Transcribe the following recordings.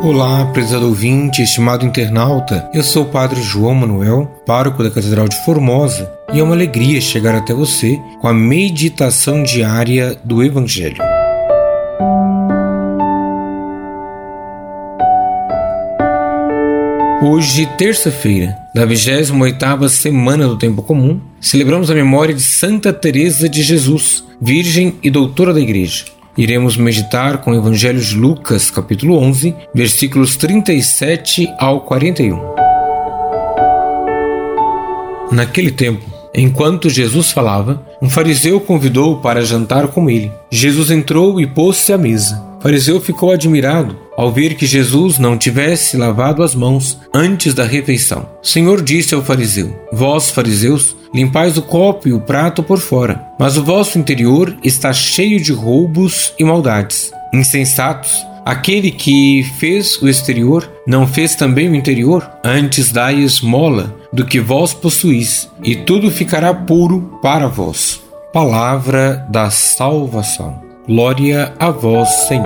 Olá, prezado ouvinte, estimado internauta, eu sou o Padre João Manuel, pároco da Catedral de Formosa, e é uma alegria chegar até você com a meditação diária do Evangelho. Hoje, terça-feira, da 28ª semana do Tempo Comum, celebramos a memória de Santa Teresa de Jesus, Virgem e Doutora da Igreja. Iremos meditar com o Evangelho de Lucas, capítulo 11, versículos 37 ao 41. Naquele tempo, enquanto Jesus falava, um fariseu o convidou para jantar com ele. Jesus entrou e pôs-se à mesa. O fariseu ficou admirado ao ver que Jesus não tivesse lavado as mãos antes da refeição. O Senhor disse ao fariseu: Vós, fariseus, limpais o copo e o prato por fora, mas o vosso interior está cheio de roubos e maldades. Insensatos! Aquele que fez o exterior, não fez também o interior? Antes dai esmola do que vós possuís, e tudo ficará puro para vós. Palavra da salvação. Glória a vós, Senhor.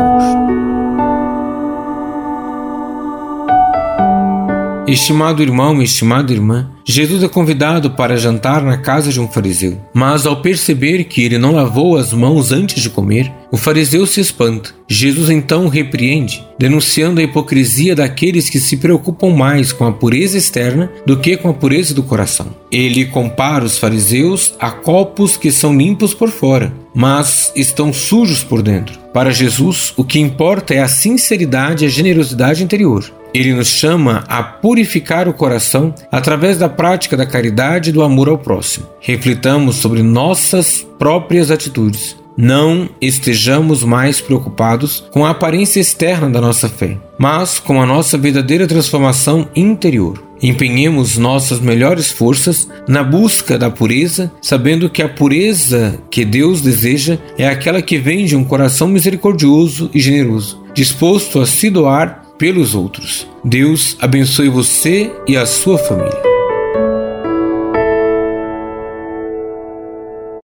Estimado irmão, estimada irmã, Jesus é convidado para jantar na casa de um fariseu. Mas ao perceber que ele não lavou as mãos antes de comer, o fariseu se espanta. Jesus então o repreende, denunciando a hipocrisia daqueles que se preocupam mais com a pureza externa do que com a pureza do coração. Ele compara os fariseus a copos que são limpos por fora, mas estão sujos por dentro. Para Jesus, o que importa é a sinceridade e a generosidade interior. Ele nos chama a purificar o coração através da prática da caridade e do amor ao próximo. Reflitamos sobre nossas próprias atitudes. Não estejamos mais preocupados com a aparência externa da nossa fé, mas com a nossa verdadeira transformação interior. Empenhemos nossas melhores forças na busca da pureza, sabendo que a pureza que Deus deseja é aquela que vem de um coração misericordioso e generoso, disposto a se doar pelos outros. Deus abençoe você e a sua família.